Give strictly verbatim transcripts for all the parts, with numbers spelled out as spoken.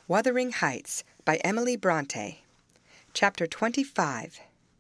Wuthering Heights by Emily Bronte. Chapter twenty-five.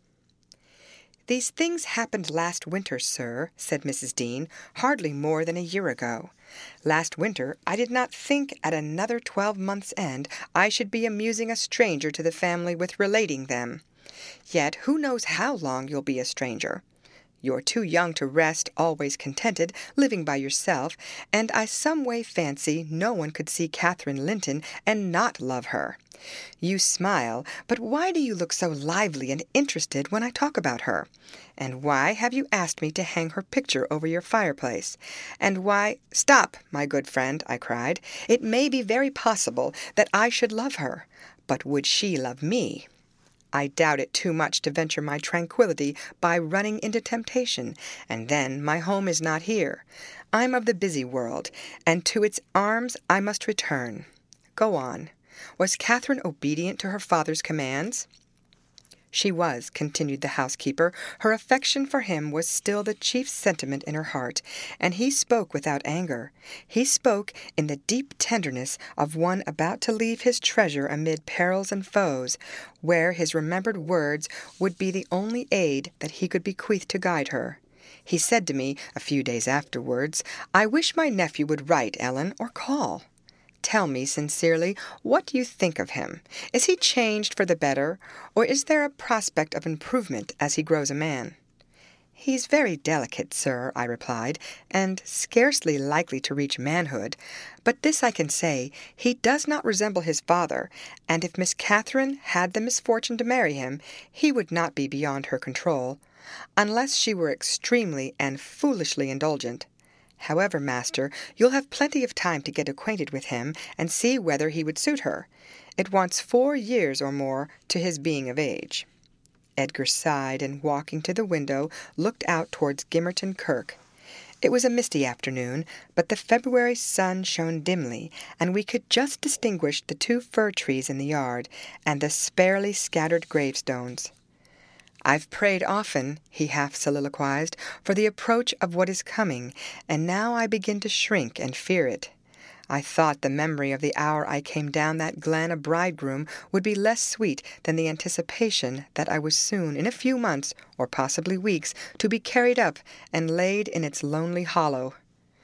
"These things happened last winter, sir," said Missus Dean, "hardly more than a year ago. Last winter I did not think at another twelve months' end I should be amusing a stranger to the family with relating them. Yet who knows how long you'll be a stranger? You're too young to rest always contented, living by yourself, and I some way fancy no one could see Catherine Linton and not love her. You smile, but why do you look so lively and interested when I talk about her? And why have you asked me to hang her picture over your fireplace? And why—" "Stop, my good friend," I cried. "It may be very possible that I should love her, but would she love me? I doubt it too much to venture my tranquillity by running into temptation, and then my home is not here. I'm of the busy world, and to its arms I must return. Go on. Was Catherine obedient to her father's commands?" "She was," continued the housekeeper. "Her affection for him was still the chief sentiment in her heart, and he spoke without anger. He spoke in the deep tenderness of one about to leave his treasure amid perils and foes, where his remembered words would be the only aid that he could bequeath to guide her. He said to me, a few days afterwards, 'I wish my nephew would write, Ellen, or call. Tell me sincerely, what do you think of him? Is he changed for the better, or is there a prospect of improvement as he grows a man?' 'He's very delicate, sir,' I replied, 'and scarcely likely to reach manhood. But this I can say, he does not resemble his father, and if Miss Catherine had the misfortune to marry him, he would not be beyond her control, unless she were extremely and foolishly indulgent. However, master, you'll have plenty of time to get acquainted with him and see whether he would suit her. It wants four years or more to his being of age.'" Edgar sighed, and walking to the window, looked out towards Gimmerton Kirk. It was a misty afternoon, but the February sun shone dimly, and we could just distinguish the two fir trees in the yard, and the sparely scattered gravestones. "I've prayed often," he half soliloquized, "for the approach of what is coming, and now I begin to shrink and fear it. I thought the memory of the hour I came down that glen a bridegroom would be less sweet than the anticipation that I was soon, in a few months, or possibly weeks, to be carried up and laid in its lonely hollow.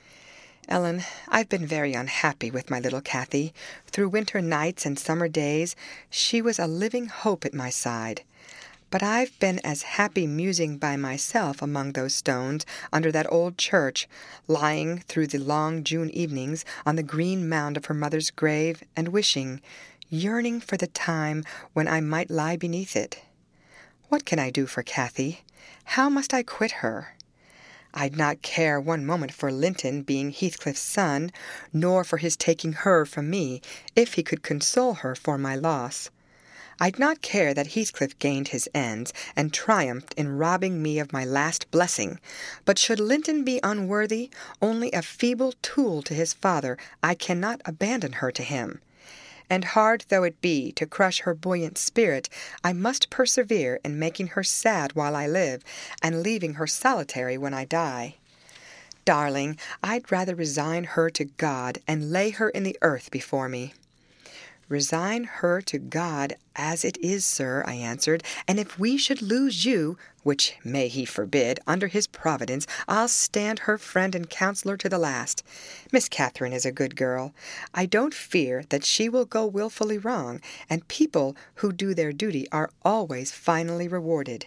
Ellen, I've been very unhappy with my little Cathy. Through winter nights and summer days she was a living hope at my side. But I've been as happy musing by myself among those stones under that old church, lying through the long June evenings on the green mound of her mother's grave, and wishing, yearning for the time when I might lie beneath it. What can I do for Cathy? How must I quit her? I'd not care one moment for Linton being Heathcliff's son, nor for his taking her from me, if he could console her for my loss. I'd not care that Heathcliff gained his ends, and triumphed in robbing me of my last blessing. But should Linton be unworthy, only a feeble tool to his father, I cannot abandon her to him. And hard though it be to crush her buoyant spirit, I must persevere in making her sad while I live, and leaving her solitary when I die. Darling, I'd rather resign her to God, and lay her in the earth before me." "Resign her to God as it is, sir," I answered, "and if we should lose you, which may he forbid, under his providence, I'll stand her friend and counsellor to the last. Miss Catherine is a good girl. I don't fear that she will go wilfully wrong, and people who do their duty are always finally rewarded."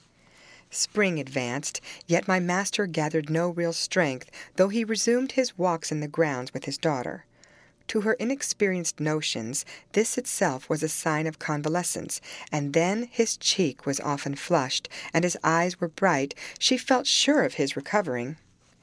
Spring advanced, yet my master gathered no real strength, though he resumed his walks in the grounds with his daughter. To her inexperienced notions, this itself was a sign of convalescence, and then his cheek was often flushed, and his eyes were bright. She felt sure of his recovering.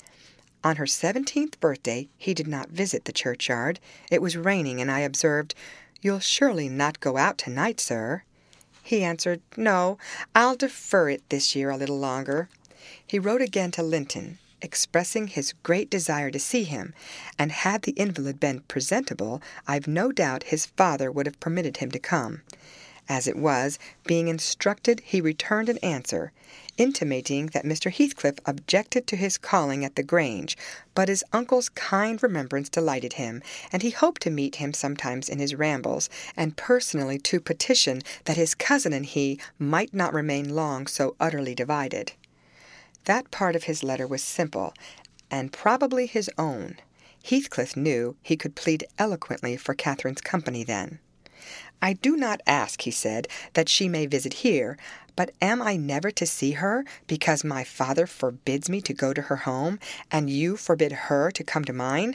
On her seventeenth birthday he did not visit the churchyard. It was raining, and I observed, "You'll surely not go out tonight, sir?" He answered, "No, I'll defer it this year a little longer." He wrote again to Linton, expressing his great desire to see him, and had the invalid been presentable, I've no doubt his father would have permitted him to come. As it was, being instructed, he returned an answer, intimating that Mister Heathcliff objected to his calling at the Grange, but his uncle's kind remembrance delighted him, and he hoped to meet him sometimes in his rambles, and personally to petition that his cousin and he might not remain long so utterly divided. That part of his letter was simple, and probably his own. Heathcliff knew he could plead eloquently for Catherine's company then. "I do not ask," he said, "that she may visit here, but am I never to see her, because my father forbids me to go to her home, and you forbid her to come to mine?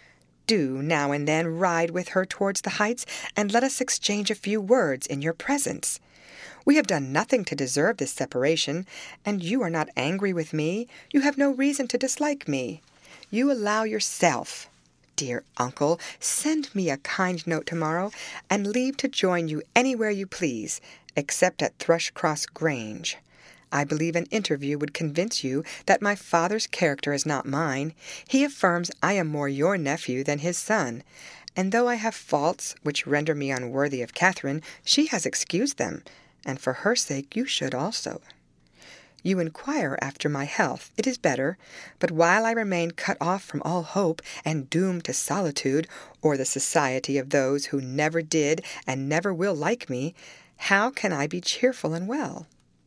Do, now and then, ride with her towards the Heights, and let us exchange a few words in your presence. We have done nothing to deserve this separation, and you are not angry with me. You have no reason to dislike me. You allow yourself. Dear uncle, send me a kind note tomorrow, and leave to join you anywhere you please, except at Thrushcross Grange. I believe an interview would convince you that my father's character is not mine. He affirms I am more your nephew than his son, and though I have faults which render me unworthy of Catherine, she has excused them, and for her sake you should also. You inquire after my health. It is better, but while I remain cut off from all hope, and doomed to solitude, or the society of those who never did and never will like me, how can I be cheerful and well?"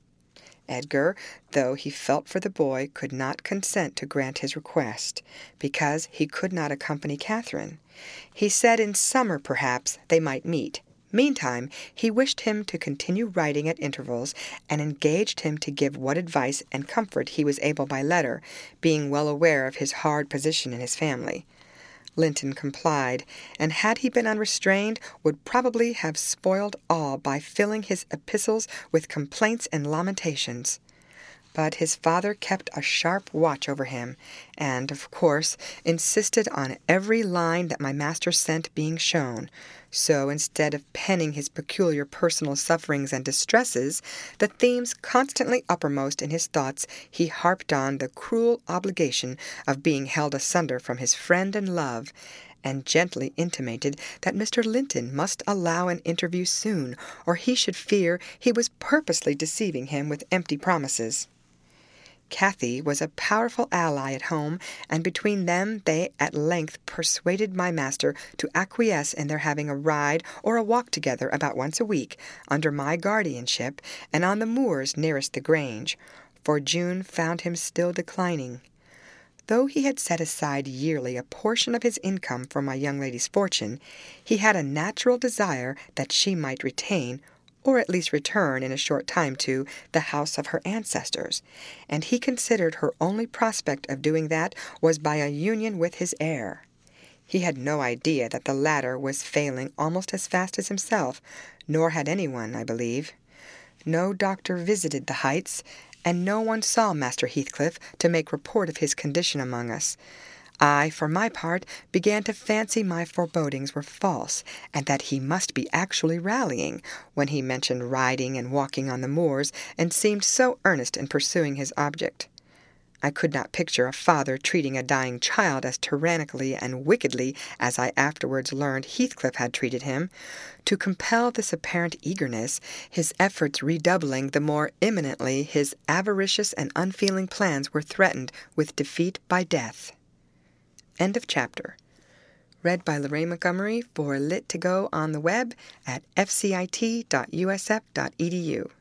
Edgar, though he felt for the boy, could not consent to grant his request, because he could not accompany Catherine. He said in summer, perhaps, they might meet. Meantime, he wished him to continue writing at intervals, and engaged him to give what advice and comfort he was able by letter, being well aware of his hard position in his family. Linton complied, and had he been unrestrained, would probably have spoiled all by filling his epistles with complaints and lamentations. But his father kept a sharp watch over him, and, of course, insisted on every line that my master sent being shown. So, instead of penning his peculiar personal sufferings and distresses, the themes constantly uppermost in his thoughts, he harped on the cruel obligation of being held asunder from his friend and love, and gently intimated that Mister Linton must allow an interview soon, or he should fear he was purposely deceiving him with empty promises. Cathy was a powerful ally at home, and between them they at length persuaded my master to acquiesce in their having a ride or a walk together about once a week, under my guardianship, and on the moors nearest the Grange, for June found him still declining. Though he had set aside yearly a portion of his income for my young lady's fortune, he had a natural desire that she might retain, or at least return in a short time to, the house of her ancestors, and he considered her only prospect of doing that was by a union with his heir. He had no idea that the latter was failing almost as fast as himself, nor had anyone, I believe. No doctor visited the Heights, and no one saw Master Heathcliff to make report of his condition among us. I, for my part, began to fancy my forebodings were false, and that he must be actually rallying, when he mentioned riding and walking on the moors, and seemed so earnest in pursuing his object. I could not picture a father treating a dying child as tyrannically and wickedly as I afterwards learned Heathcliff had treated him. To compel this apparent eagerness, his efforts redoubling the more imminently his avaricious and unfeeling plans were threatened with defeat by death. End of chapter. Read by Lorraine Montgomery for Lit to Go on the web at f c i t dot u s f dot e d u.